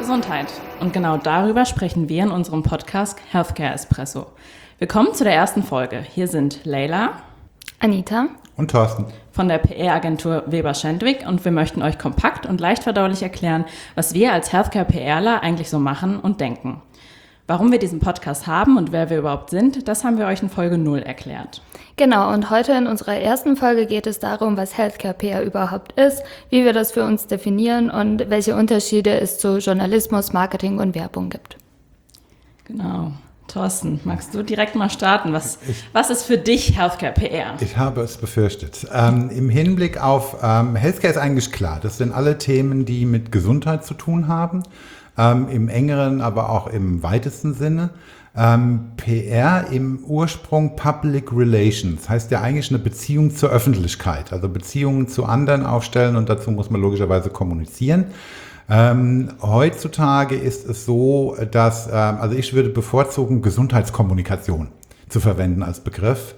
Gesundheit. Und genau darüber sprechen wir in unserem Podcast Healthcare Espresso. Willkommen zu der ersten Folge. Hier sind Leila, Anita und Thorsten von der PR-Agentur Weber Schendwick und wir möchten euch kompakt und leicht verdaulich erklären, was wir als Healthcare-PRler eigentlich so machen und denken. Warum wir diesen Podcast haben und wer wir überhaupt sind, das haben wir euch in Folge 0 erklärt. Genau, und heute in unserer ersten Folge geht es darum, was Healthcare PR überhaupt ist, wie wir das für uns definieren und welche Unterschiede es zu Journalismus, Marketing und Werbung gibt. Genau. Thorsten, magst du direkt mal starten? Was ist für dich Healthcare PR? Ich habe es befürchtet. Im Hinblick auf Healthcare ist eigentlich klar, das sind alle Themen, die mit Gesundheit zu tun haben, im engeren, aber auch im weitesten Sinne. PR im Ursprung Public Relations, heißt ja eigentlich eine Beziehung zur Öffentlichkeit, also Beziehungen zu anderen aufstellen und dazu muss man logischerweise kommunizieren. Heutzutage ist es so, dass, also ich würde bevorzugen, Gesundheitskommunikation zu verwenden als Begriff,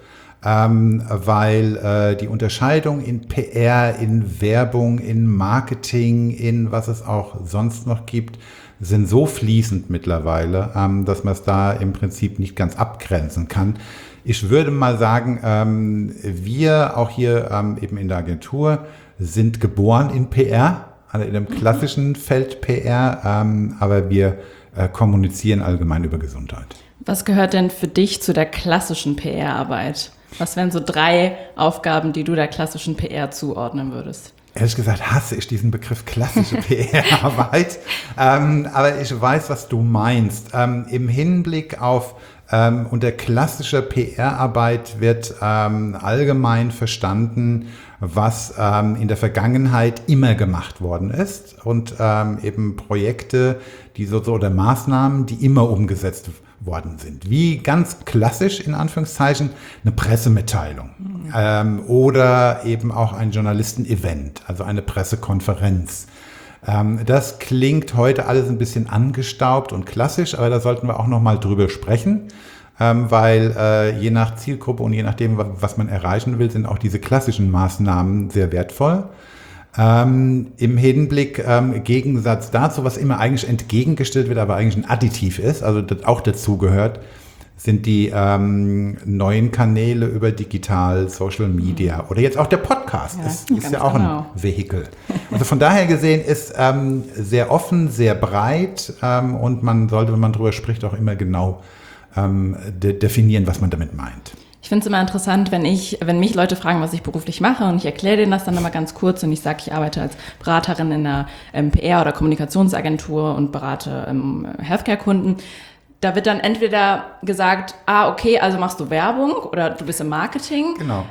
weil die Unterscheidung in PR, in Werbung, in Marketing, in was es auch sonst noch gibt, sind so fließend mittlerweile, dass man es da im Prinzip nicht ganz abgrenzen kann. Ich würde mal sagen, wir auch hier eben in der Agentur sind geboren in PR, also in dem klassischen Feld PR, aber wir kommunizieren allgemein über Gesundheit. Was gehört denn für dich zu der klassischen PR-Arbeit? Was wären so 3 Aufgaben, die du der klassischen PR zuordnen würdest? Ehrlich gesagt hasse ich diesen Begriff klassische PR-Arbeit, aber ich weiß, was du meinst. Im Hinblick auf unter klassischer PR-Arbeit wird allgemein verstanden, was in der Vergangenheit immer gemacht worden ist und eben Projekte, die so oder Maßnahmen, die immer umgesetzt worden sind. Wie ganz klassisch in Anführungszeichen eine Pressemitteilung oder eben auch ein Journalisten-Event, also eine Pressekonferenz. Das klingt heute alles ein bisschen angestaubt und klassisch, aber da sollten wir auch noch mal drüber sprechen, weil je nach Zielgruppe und je nachdem, was man erreichen will, sind auch diese klassischen Maßnahmen sehr wertvoll. Im Hinblick Gegensatz dazu, was immer eigentlich entgegengestellt wird, aber eigentlich ein Additiv ist, also das auch dazu gehört, sind die neuen Kanäle über digital, Social Media oder jetzt auch der Podcast. Ja, ist ja auch ein Vehikel. Also von daher gesehen ist sehr offen, sehr breit und man sollte, wenn man drüber spricht, auch immer genau definieren, was man damit meint. Ich finde es immer interessant, wenn mich Leute fragen, was ich beruflich mache und ich erkläre denen das dann immer ganz kurz und ich sage, ich arbeite als Beraterin in einer PR- oder Kommunikationsagentur und berate Healthcare-Kunden. Da wird dann entweder gesagt, okay, also machst du Werbung oder du bist im Marketing. Genau.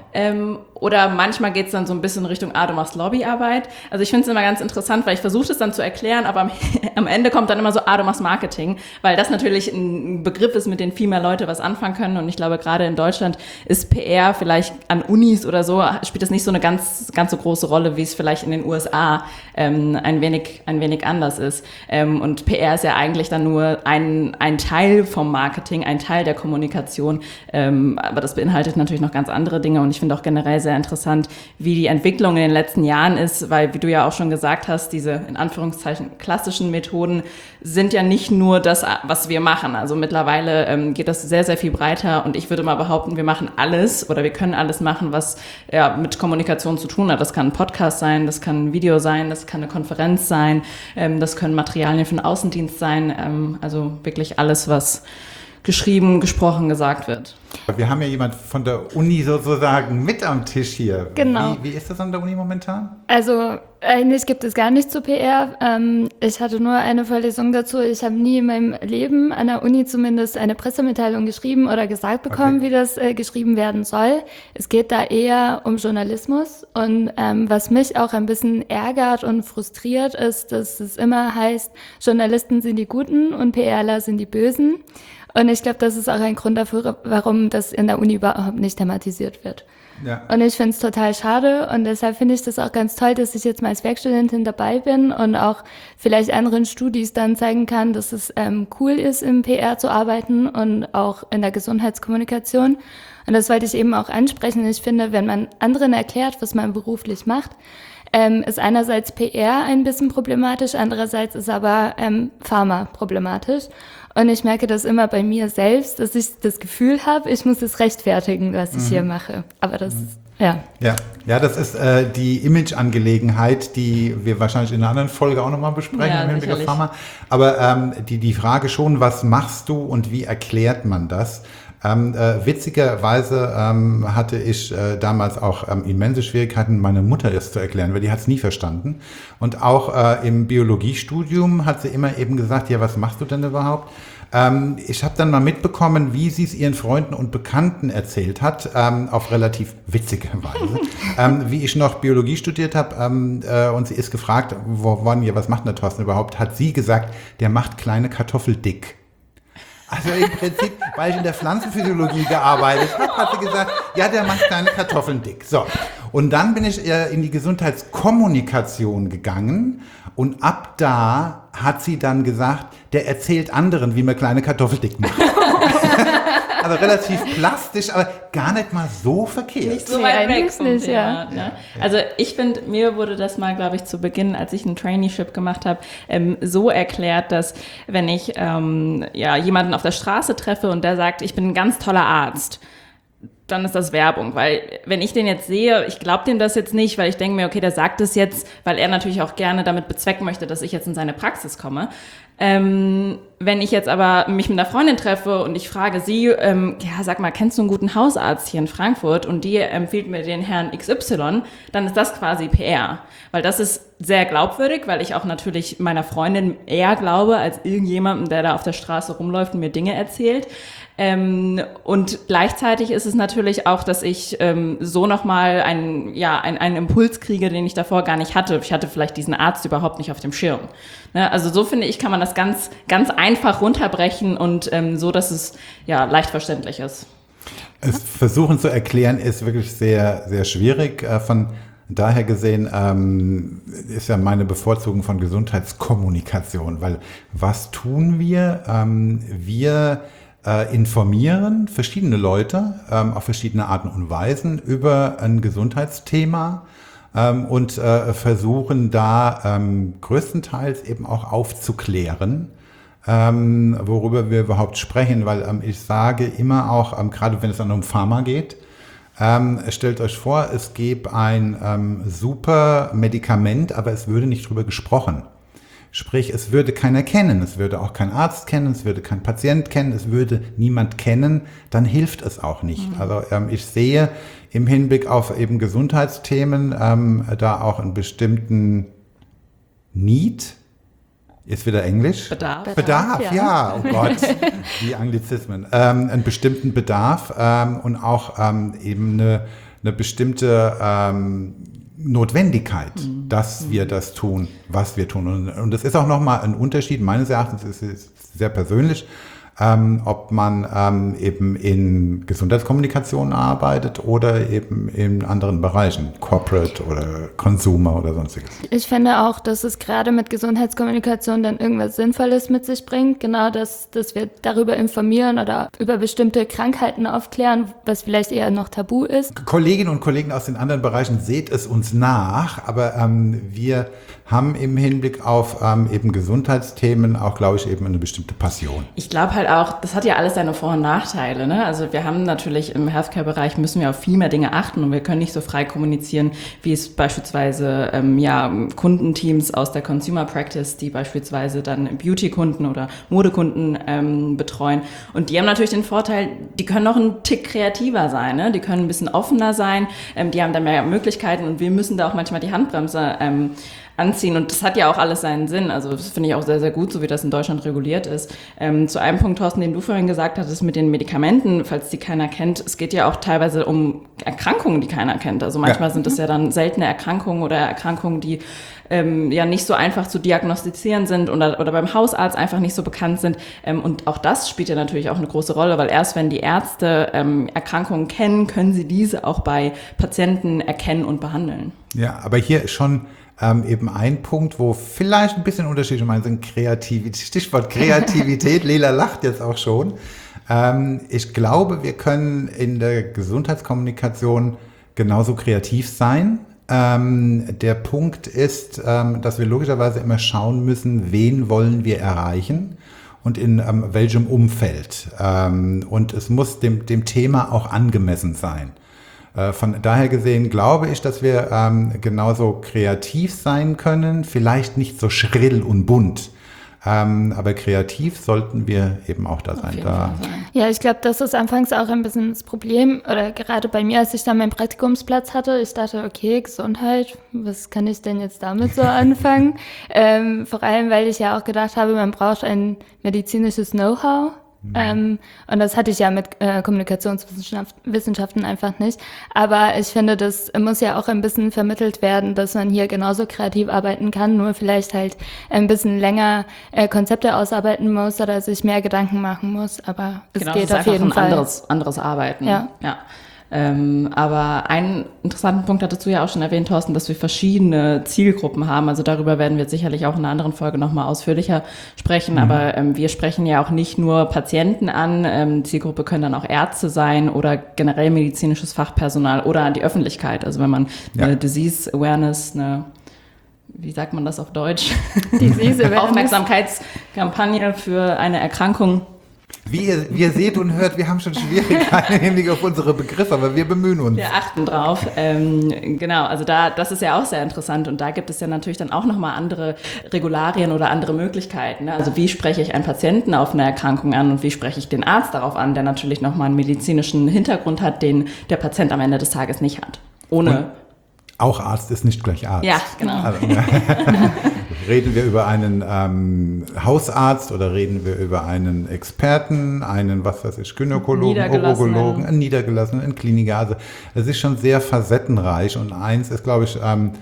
Oder manchmal geht es dann so ein bisschen in Richtung, du machst Lobbyarbeit. Also ich finde es immer ganz interessant, weil ich versuche es dann zu erklären, aber am Ende kommt dann immer so, du machst Marketing. Weil das natürlich ein Begriff ist, mit dem viel mehr Leute was anfangen können. Und ich glaube, gerade in Deutschland ist PR vielleicht an Unis oder so, spielt das nicht so eine ganz so große Rolle, wie es vielleicht in den USA ein wenig anders ist. Und PR ist ja eigentlich dann nur ein Teil vom Marketing, ein Teil der Kommunikation. Aber das beinhaltet natürlich noch ganz andere Dinge. Und ich finde auch generell sehr interessant, wie die Entwicklung in den letzten Jahren ist, weil, wie du ja auch schon gesagt hast, diese in Anführungszeichen klassischen Methoden sind ja nicht nur das, was wir machen. Also mittlerweile geht das sehr, sehr viel breiter und ich würde mal behaupten, wir machen alles oder wir können alles machen, was mit Kommunikation zu tun hat. Das kann ein Podcast sein, das kann ein Video sein, das kann eine Konferenz sein, das können Materialien für den Außendienst sein, also wirklich alles, was geschrieben, gesprochen, gesagt wird. Wir haben ja jemand von der Uni sozusagen mit am Tisch hier. Genau. Wie ist das an der Uni momentan? Also eigentlich gibt es gar nichts zu PR. Ich hatte nur eine Vorlesung dazu. Ich habe nie in meinem Leben an der Uni zumindest eine Pressemitteilung geschrieben oder gesagt bekommen, wie das geschrieben werden soll. Es geht da eher um Journalismus. Und was mich auch ein bisschen ärgert und frustriert ist, dass es immer heißt, Journalisten sind die Guten und PRler sind die Bösen. Und ich glaube, das ist auch ein Grund dafür, warum das in der Uni überhaupt nicht thematisiert wird. Ja. Und ich finde es total schade und deshalb finde ich das auch ganz toll, dass ich jetzt mal als Werkstudentin dabei bin und auch vielleicht anderen Studis dann zeigen kann, dass es cool ist, im PR zu arbeiten und auch in der Gesundheitskommunikation. Und das wollte ich eben auch ansprechen. Ich finde, wenn man anderen erklärt, was man beruflich macht, ist einerseits PR ein bisschen problematisch, andererseits ist aber Pharma problematisch. Und ich merke das immer bei mir selbst, dass ich das Gefühl habe, ich muss es rechtfertigen, was ich hier mache. Aber das, ja. Ja, das ist die Image-Angelegenheit, die wir wahrscheinlich in einer anderen Folge auch nochmal besprechen, Ja, im Hinblick auf sicherlich. Pharma. Aber die Frage schon, was machst du und wie erklärt man das? Witzigerweise hatte ich damals auch immense Schwierigkeiten, meine Mutter es zu erklären, weil die hat es nie verstanden. Und auch im Biologiestudium hat sie immer eben gesagt, ja, was machst du denn überhaupt? Ich habe dann mal mitbekommen, wie sie es ihren Freunden und Bekannten erzählt hat, auf relativ witzige Weise. Wie ich noch Biologie studiert habe und sie ist gefragt worden, ja, was macht denn der Thorsten überhaupt? Hat sie gesagt, der macht kleine Kartoffel dick. Also im Prinzip, weil ich in der Pflanzenphysiologie gearbeitet habe, hat sie gesagt, ja, der macht kleine Kartoffeln dick. So, und dann bin ich in die Gesundheitskommunikation gegangen und ab da hat sie dann gesagt, der erzählt anderen, wie man kleine Kartoffeln dick macht. Also relativ plastisch, aber gar nicht mal so verkehrt. Nicht so weit weg eigentlich vom nicht, Thema. ja. Ne? Also ich finde, mir wurde das mal, glaube ich, zu Beginn, als ich ein Traineeship gemacht habe, so erklärt, dass wenn ich jemanden auf der Straße treffe und der sagt, ich bin ein ganz toller Arzt, dann ist das Werbung, weil wenn ich den jetzt sehe, ich glaube dem das jetzt nicht, weil ich denke mir, okay, der sagt das jetzt, weil er natürlich auch gerne damit bezwecken möchte, dass ich jetzt in seine Praxis komme. Wenn ich jetzt aber mich mit einer Freundin treffe und ich frage sie, ja, sag mal, kennst du einen guten Hausarzt hier in Frankfurt? Und die empfiehlt mir den Herrn XY, dann ist das quasi PR. Weil das ist sehr glaubwürdig, weil ich auch natürlich meiner Freundin eher glaube, als irgendjemandem, der da auf der Straße rumläuft und mir Dinge erzählt. Und gleichzeitig ist es natürlich auch, dass ich so nochmal einen Impuls kriege, den ich davor gar nicht hatte. Ich hatte vielleicht diesen Arzt überhaupt nicht auf dem Schirm. Ne? Also so finde ich, kann man das ganz, ganz einfach runterbrechen und so, dass es ja leicht verständlich ist. Es versuchen zu erklären ist wirklich sehr, sehr schwierig. Von daher gesehen ist ja meine Bevorzugung von Gesundheitskommunikation, weil was tun wir? Wir informieren verschiedene Leute auf verschiedene Arten und Weisen über ein Gesundheitsthema und versuchen da größtenteils eben auch aufzuklären, worüber wir überhaupt sprechen, weil ich sage immer auch, gerade wenn es dann um Pharma geht, stellt euch vor, es gäbe ein super Medikament, aber es würde nicht drüber gesprochen. Sprich, es würde keiner kennen, es würde auch kein Arzt kennen, es würde kein Patient kennen, es würde niemand kennen, dann hilft es auch nicht. Also ich sehe im Hinblick auf eben Gesundheitsthemen da auch einen bestimmten Need, ist wieder Englisch? Bedarf, ja, oh Gott, die Anglizismen. Einen bestimmten Bedarf und auch eben eine bestimmte Notwendigkeit, dass wir das tun, was wir tun. Und das ist auch nochmal ein Unterschied, meines Erachtens ist es sehr persönlich, ob man eben in Gesundheitskommunikation arbeitet oder eben in anderen Bereichen, Corporate oder Consumer oder sonstiges. Ich finde auch, dass es gerade mit Gesundheitskommunikation dann irgendwas Sinnvolles mit sich bringt. Genau, dass wir darüber informieren oder über bestimmte Krankheiten aufklären, was vielleicht eher noch tabu ist. Kolleginnen und Kollegen aus den anderen Bereichen, seht es uns nach, aber wir haben im Hinblick auf eben Gesundheitsthemen auch, glaube ich, eben eine bestimmte Passion. Ich glaube halt auch, das hat ja alles seine Vor- und Nachteile. Ne? Also wir haben natürlich im Healthcare-Bereich müssen wir auf viel mehr Dinge achten und wir können nicht so frei kommunizieren, wie es beispielsweise Kundenteams aus der Consumer Practice, die beispielsweise dann Beauty-Kunden oder Modekunden betreuen. Und die haben natürlich den Vorteil, die können noch einen Tick kreativer sein. Ne? Die können ein bisschen offener sein, die haben da mehr Möglichkeiten und wir müssen da auch manchmal die Handbremse anziehen. Und das hat ja auch alles seinen Sinn. Also das finde ich auch sehr, sehr gut, so wie das in Deutschland reguliert ist. Zu einem Punkt, Thorsten, den du vorhin gesagt hattest, mit den Medikamenten, falls die keiner kennt, es geht ja auch teilweise um Erkrankungen, die keiner kennt. Also manchmal sind es ja dann seltene Erkrankungen oder Erkrankungen, die nicht so einfach zu diagnostizieren sind oder beim Hausarzt einfach nicht so bekannt sind. Und auch das spielt ja natürlich auch eine große Rolle, weil erst wenn die Ärzte Erkrankungen kennen, können sie diese auch bei Patienten erkennen und behandeln. Ja, aber hier ist schon eben ein Punkt, wo vielleicht ein bisschen Unterschiede meinen sind, Stichwort Kreativität, Lela lacht jetzt auch schon. Ich glaube, wir können in der Gesundheitskommunikation genauso kreativ sein, Der Punkt ist, dass wir logischerweise immer schauen müssen, wen wollen wir erreichen und in welchem Umfeld. Und es muss dem Thema auch angemessen sein. Von daher gesehen glaube ich, dass wir genauso kreativ sein können, vielleicht nicht so schrill und bunt. Aber kreativ sollten wir eben auch da sein. Ja, ich glaube, das ist anfangs auch ein bisschen das Problem, oder gerade bei mir, als ich dann meinen Praktikumsplatz hatte, ich dachte, okay, Gesundheit, was kann ich denn jetzt damit so anfangen? Vor allem, weil ich ja auch gedacht habe, man braucht ein medizinisches Know-how. Und das hatte ich ja mit Kommunikationswissenschaften einfach nicht. Aber ich finde, das muss ja auch ein bisschen vermittelt werden, dass man hier genauso kreativ arbeiten kann, nur vielleicht halt ein bisschen länger Konzepte ausarbeiten muss oder sich mehr Gedanken machen muss. Aber es geht auf jeden Fall. Anderes Arbeiten. Ja. Aber einen interessanten Punkt hattest du ja auch schon erwähnt, Thorsten, dass wir verschiedene Zielgruppen haben. Also darüber werden wir sicherlich auch in einer anderen Folge nochmal ausführlicher sprechen. Aber wir sprechen ja auch nicht nur Patienten an. Zielgruppe können dann auch Ärzte sein oder generell medizinisches Fachpersonal oder die Öffentlichkeit. Also wenn man eine Disease Awareness, wie sagt man das auf Deutsch? Disease Awareness. Aufmerksamkeitskampagne für eine Erkrankung. Wie ihr seht und hört, wir haben schon Schwierigkeiten im Hinblick auf unsere Begriffe, aber wir bemühen uns. Wir achten drauf. Genau, also das ist ja auch sehr interessant und da gibt es ja natürlich dann auch nochmal andere Regularien oder andere Möglichkeiten. Ne? Also wie spreche ich einen Patienten auf eine Erkrankung an und wie spreche ich den Arzt darauf an, der natürlich nochmal einen medizinischen Hintergrund hat, den der Patient am Ende des Tages nicht hat. Auch Arzt ist nicht gleich Arzt. Ja, genau. Also, reden wir über einen Hausarzt oder reden wir über einen Experten, einen, Gynäkologen, Urologen, einen Niedergelassenen, einen Kliniker. Also es ist schon sehr facettenreich und eins ist, glaube ich,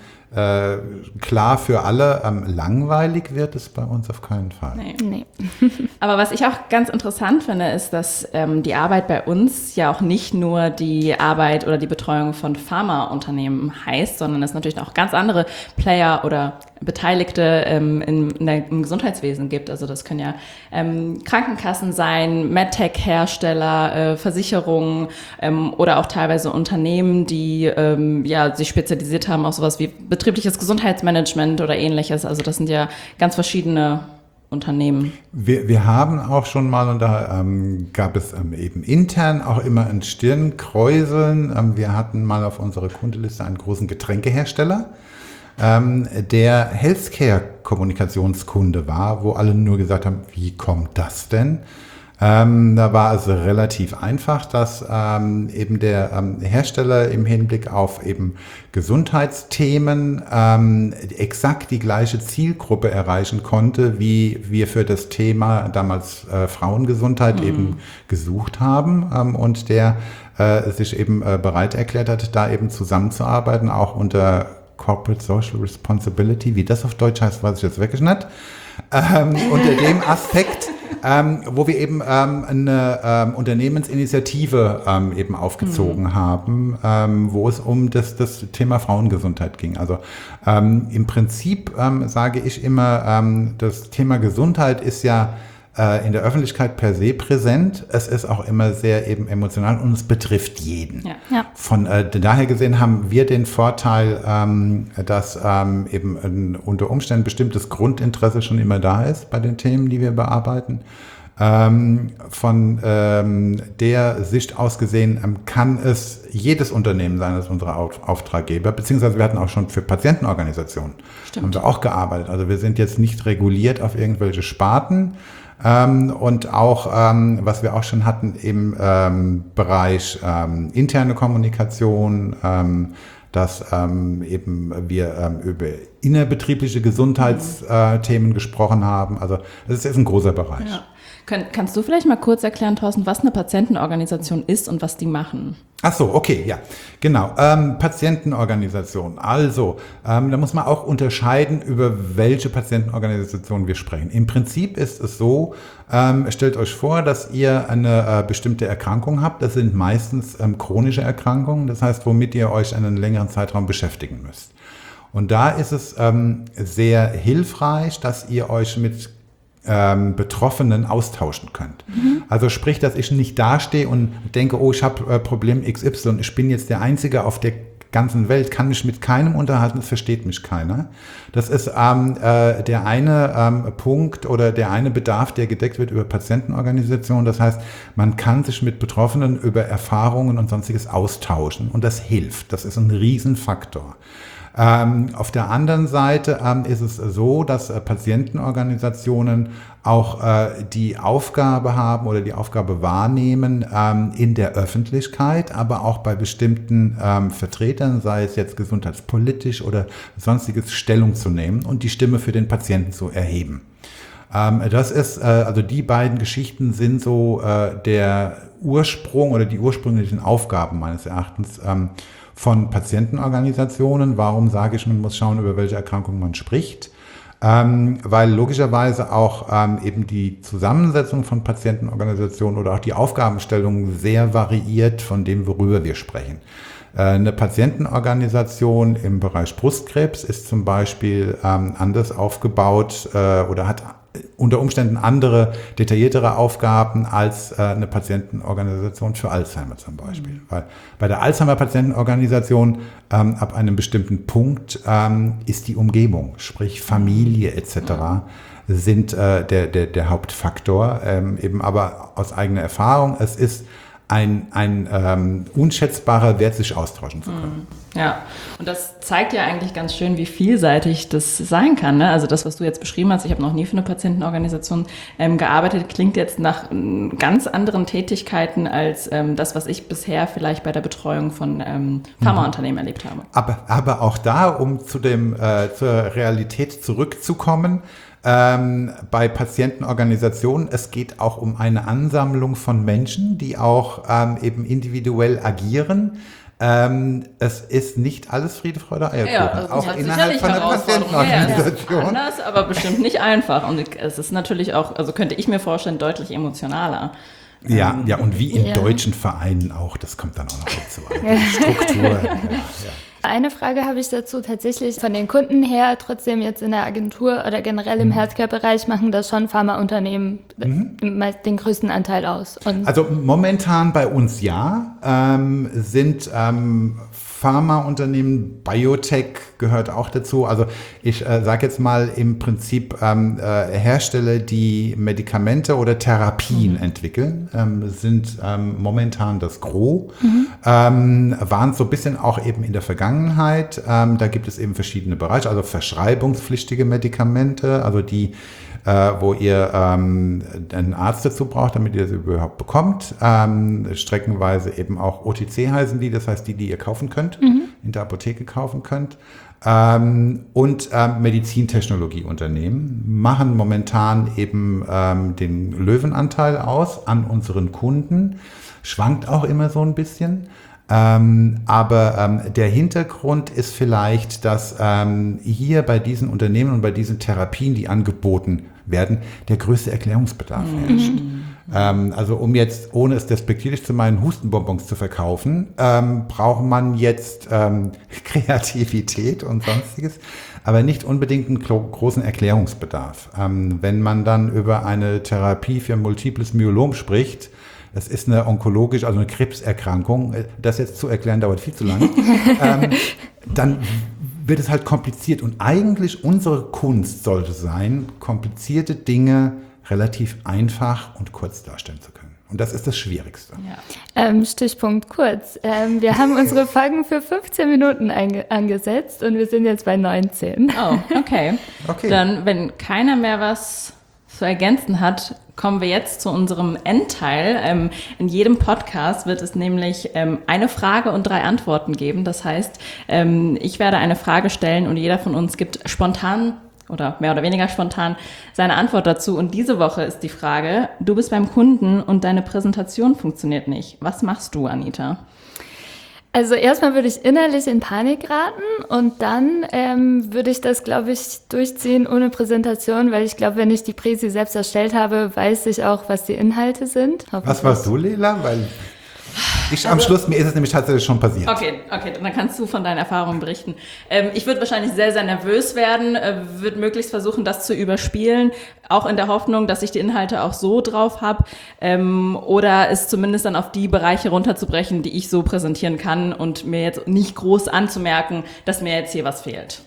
klar für alle, langweilig wird es bei uns auf keinen Fall. Nee. Aber was ich auch ganz interessant finde, ist, dass die Arbeit bei uns ja auch nicht nur die Arbeit oder die Betreuung von Pharmaunternehmen heißt, sondern es natürlich auch ganz andere Player oder Beteiligte im Gesundheitswesen gibt. Also das können ja Krankenkassen sein, MedTech-Hersteller, Versicherungen oder auch teilweise Unternehmen, die sich spezialisiert haben auf sowas wie betriebliches Gesundheitsmanagement oder ähnliches. Also das sind ja ganz verschiedene Unternehmen. Wir haben auch schon mal, und da gab es eben intern auch immer ein Stirnkräuseln. Wir hatten mal auf unserer Kundeliste einen großen Getränkehersteller, der Healthcare-Kommunikationskunde war, wo alle nur gesagt haben, wie kommt das denn? Da war es relativ einfach, dass eben der Hersteller im Hinblick auf eben Gesundheitsthemen exakt die gleiche Zielgruppe erreichen konnte, wie wir für das Thema damals Frauengesundheit eben gesucht haben, und der sich eben bereit erklärt hat, da eben zusammenzuarbeiten, auch unter Corporate Social Responsibility, wie das auf Deutsch heißt, weiß ich jetzt wirklich nicht. Unter dem Aspekt, wo wir eben eine Unternehmensinitiative eben aufgezogen haben, wo es um das Thema Frauengesundheit ging. Also im Prinzip sage ich immer, das Thema Gesundheit ist ja in der Öffentlichkeit per se präsent. Es ist auch immer sehr eben emotional und es betrifft jeden. Ja. Von daher gesehen haben wir den Vorteil, dass eben unter Umständen bestimmtes Grundinteresse schon immer da ist bei den Themen, die wir bearbeiten. Von der Sicht aus gesehen kann es jedes Unternehmen sein, als unsere Auftraggeber, beziehungsweise wir hatten auch schon für Patientenorganisationen, haben wir auch gearbeitet. Also wir sind jetzt nicht reguliert auf irgendwelche Sparten. Und auch, was wir auch schon hatten im Bereich interne Kommunikation, dass eben wir über innerbetriebliche Gesundheitsthemen gesprochen haben. Also es ist ein großer Bereich. Ja. Kannst du vielleicht mal kurz erklären, Thorsten, was eine Patientenorganisation ist und was die machen? Ach so, okay, ja, genau. Patientenorganisation. Also, da muss man auch unterscheiden, über welche Patientenorganisation wir sprechen. Im Prinzip ist es so, stellt euch vor, dass ihr eine bestimmte Erkrankung habt. Das sind meistens chronische Erkrankungen, das heißt, womit ihr euch einen längeren Zeitraum beschäftigen müsst. Und da ist es sehr hilfreich, dass ihr euch mit Betroffenen austauschen könnt. Also sprich, dass ich nicht dastehe und denke, oh, ich habe Problem XY, ich bin jetzt der Einzige auf der ganzen Welt kann mich mit keinem unterhalten, es versteht mich keiner. Das ist der eine Punkt oder der eine Bedarf, der gedeckt wird über Patientenorganisationen. Das heißt, man kann sich mit Betroffenen über Erfahrungen und Sonstiges austauschen und das hilft. Das ist ein Riesenfaktor. Auf der anderen Seite ist es so, dass Patientenorganisationen auch die Aufgabe haben oder die Aufgabe wahrnehmen, in der Öffentlichkeit, aber auch bei bestimmten Vertretern, sei es jetzt gesundheitspolitisch oder sonstiges, Stellung zu nehmen und die Stimme für den Patienten zu erheben. Das ist, also die beiden Geschichten sind so der Ursprung oder die ursprünglichen Aufgaben meines Erachtens von Patientenorganisationen. Warum sage ich, man muss schauen, über welche Erkrankungen man spricht? Weil logischerweise auch eben die Zusammensetzung von Patientenorganisationen oder auch die Aufgabenstellung sehr variiert von dem, worüber wir sprechen. Eine Patientenorganisation im Bereich Brustkrebs ist zum Beispiel anders aufgebaut oder hat unter Umständen andere, detailliertere Aufgaben als eine Patientenorganisation für Alzheimer zum Beispiel. Weil bei der Alzheimer-Patientenorganisation ab einem bestimmten Punkt ist die Umgebung, sprich Familie etc., sind der Hauptfaktor. Eben aber aus eigener Erfahrung, es ist ein unschätzbarer Wert, sich austauschen zu können. Ja, und das zeigt ja eigentlich ganz schön, wie vielseitig das sein kann. Ne? Also das, was du jetzt beschrieben hast, ich habe noch nie für eine Patientenorganisation gearbeitet, klingt jetzt nach ganz anderen Tätigkeiten als das, was ich bisher vielleicht bei der Betreuung von Pharmaunternehmen erlebt habe. Aber auch da, um zur Realität zurückzukommen, bei Patientenorganisationen, es geht auch um eine Ansammlung von Menschen, die auch eben individuell agieren. Es ist nicht alles Friede, Freude, Eierkuchen, ja, also auch innerhalb von einer Patientenorganisation. Ja, anders, aber bestimmt nicht einfach. Und es ist natürlich auch, also könnte ich mir vorstellen, deutlich emotionaler. Ja, und wie in deutschen Vereinen auch, das kommt dann auch noch dazu. Die Struktur. Ja. Eine Frage habe ich dazu tatsächlich von den Kunden her, trotzdem jetzt in der Agentur oder generell im Healthcare-Bereich machen das schon Pharmaunternehmen den größten Anteil aus. Und also momentan bei uns sind Pharmaunternehmen, Biotech gehört auch dazu. Also ich sage jetzt mal im Prinzip Hersteller, die Medikamente oder Therapien entwickeln, sind momentan das Gros. Waren so ein bisschen auch eben in der Vergangenheit. Da gibt es eben verschiedene Bereiche, also verschreibungspflichtige Medikamente, also die wo ihr einen Arzt dazu braucht, damit ihr sie überhaupt bekommt. Streckenweise eben auch OTC heißen die, das heißt die ihr kaufen könnt, in der Apotheke kaufen könnt. Und Medizintechnologieunternehmen machen momentan eben den Löwenanteil aus an unseren Kunden. Schwankt auch immer so ein bisschen. Aber der Hintergrund ist vielleicht, dass hier bei diesen Unternehmen und bei diesen Therapien, die angeboten werden, der größte Erklärungsbedarf herrscht. Also um jetzt, ohne es despektierlich zu meinen, Hustenbonbons zu verkaufen, braucht man jetzt Kreativität und Sonstiges, aber nicht unbedingt einen großen Erklärungsbedarf. Wenn man dann über eine Therapie für Multiples Myelom spricht, das ist eine onkologisch, also eine Krebserkrankung. Das jetzt zu erklären, dauert viel zu lange. Dann wird es halt kompliziert. Und eigentlich unsere Kunst sollte sein, komplizierte Dinge relativ einfach und kurz darstellen zu können. Und das ist das Schwierigste. Ja. Stichpunkt kurz. Wir haben unsere Folgen für 15 Minuten angesetzt und wir sind jetzt bei 19. Oh, okay. Dann, wenn keiner mehr was zu ergänzen hat, kommen wir jetzt zu unserem Endteil. In jedem Podcast wird es nämlich eine Frage und 3 Antworten geben. Das heißt, ich werde eine Frage stellen und jeder von uns gibt spontan oder mehr oder weniger spontan seine Antwort dazu. Und diese Woche ist die Frage, du bist beim Kunden und deine Präsentation funktioniert nicht. Was machst du, Anita? Also erstmal würde ich innerlich in Panik geraten und dann würde ich das, glaube ich, durchziehen ohne Präsentation, weil ich glaube, wenn ich die Präsi selbst erstellt habe, weiß ich auch, was die Inhalte sind. Was warst du, Lela? Am Schluss, mir ist es nämlich tatsächlich schon passiert. Okay, dann kannst du von deinen Erfahrungen berichten. Ich würde wahrscheinlich sehr, sehr nervös werden, würde möglichst versuchen, das zu überspielen, auch in der Hoffnung, dass ich die Inhalte auch so drauf habe, oder es zumindest dann auf die Bereiche runterzubrechen, die ich so präsentieren kann und mir jetzt nicht groß anzumerken, dass mir jetzt hier was fehlt.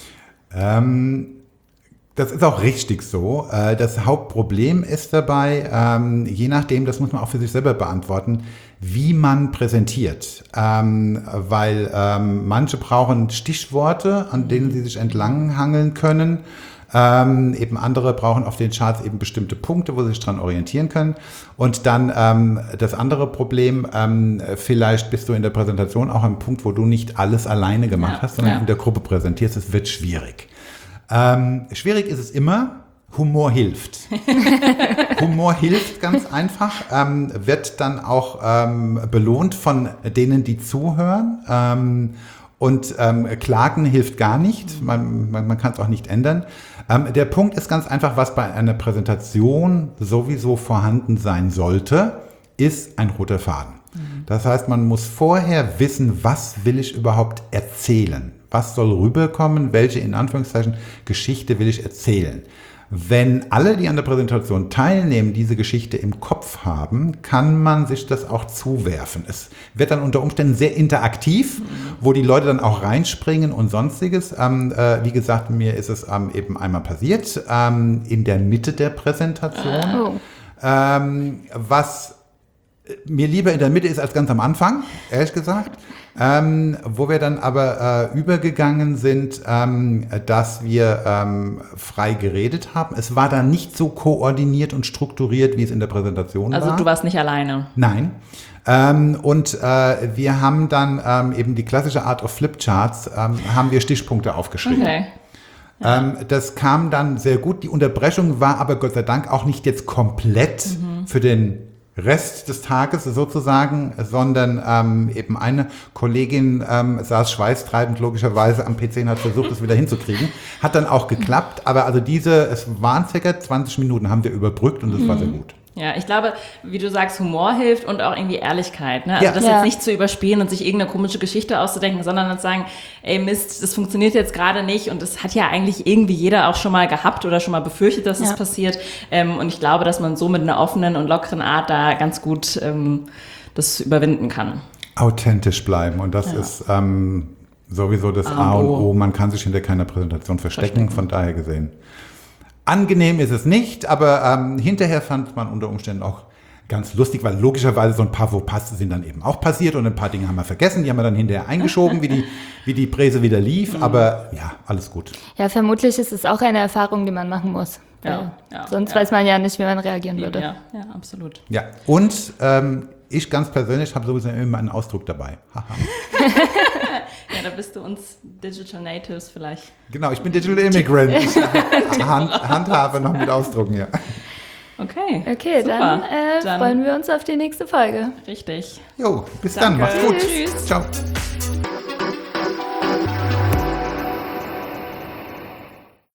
Das ist auch richtig so. Das Hauptproblem ist dabei, je nachdem, das muss man auch für sich selber beantworten, wie man präsentiert. Weil manche brauchen Stichworte, an denen sie sich entlanghangeln können. Eben andere brauchen auf den Charts eben bestimmte Punkte, wo sie sich dran orientieren können. Und dann das andere Problem, vielleicht bist du in der Präsentation auch am Punkt, wo du nicht alles alleine gemacht hast, sondern in der Gruppe präsentierst. Es wird schwierig. Schwierig ist es immer, Humor hilft. Humor hilft ganz einfach, wird dann auch belohnt von denen, die zuhören. Und Klagen hilft gar nicht, man kann es auch nicht ändern. Der Punkt ist ganz einfach, was bei einer Präsentation sowieso vorhanden sein sollte, ist ein roter Faden. Das heißt, man muss vorher wissen, was will ich überhaupt erzählen? Was soll rüberkommen? Welche, in Anführungszeichen, Geschichte will ich erzählen? Wenn alle, die an der Präsentation teilnehmen, diese Geschichte im Kopf haben, kann man sich das auch zuwerfen. Es wird dann unter Umständen sehr interaktiv, wo die Leute dann auch reinspringen und Sonstiges. Wie gesagt, mir ist es eben einmal passiert, in der Mitte der Präsentation. Was mir lieber in der Mitte ist als ganz am Anfang, ehrlich gesagt. Wo wir dann aber übergegangen sind, dass wir frei geredet haben. Es war dann nicht so koordiniert und strukturiert, wie es in der Präsentation war. Also du warst nicht alleine? Nein. Und wir haben dann eben die klassische Art of Flipcharts, haben wir Stichpunkte aufgeschrieben. Okay. Das kam dann sehr gut. Die Unterbrechung war aber Gott sei Dank auch nicht jetzt komplett für den Rest des Tages sozusagen, sondern eben eine Kollegin saß schweißtreibend logischerweise am PC und hat versucht, es wieder hinzukriegen. Hat dann auch geklappt, aber also es waren ca. 20 Minuten, haben wir überbrückt und das war sehr gut. Ja, ich glaube, wie du sagst, Humor hilft und auch irgendwie Ehrlichkeit. Ne? Also das jetzt nicht zu überspielen und sich irgendeine komische Geschichte auszudenken, sondern dann zu sagen, ey Mist, das funktioniert jetzt gerade nicht und das hat ja eigentlich irgendwie jeder auch schon mal gehabt oder schon mal befürchtet, dass es passiert. Und ich glaube, dass man so mit einer offenen und lockeren Art da ganz gut das überwinden kann. Authentisch bleiben und das ist sowieso das A und O. Man kann sich hinter keiner Präsentation verstecken, von daher gesehen. Angenehm ist es nicht, aber hinterher fand man unter Umständen auch ganz lustig, weil logischerweise so ein paar Fauxpas sind dann eben auch passiert und ein paar Dinge haben wir vergessen, die haben wir dann hinterher eingeschoben, wie die Präse wieder lief, aber ja, alles gut. Ja, vermutlich ist es auch eine Erfahrung, die man machen muss. Sonst weiß man ja nicht, wie man reagieren würde. Ja, absolut. Ja, und ich ganz persönlich habe sowieso immer einen Ausdruck dabei. Ja, da bist du uns Digital Natives vielleicht. Genau, ich bin Digital Immigrant. Ich handhabe noch mit Ausdrucken, ja. Okay, super. Dann freuen wir uns auf die nächste Folge. Richtig. Jo, bis dann, mach's gut. Tschüss. Ciao.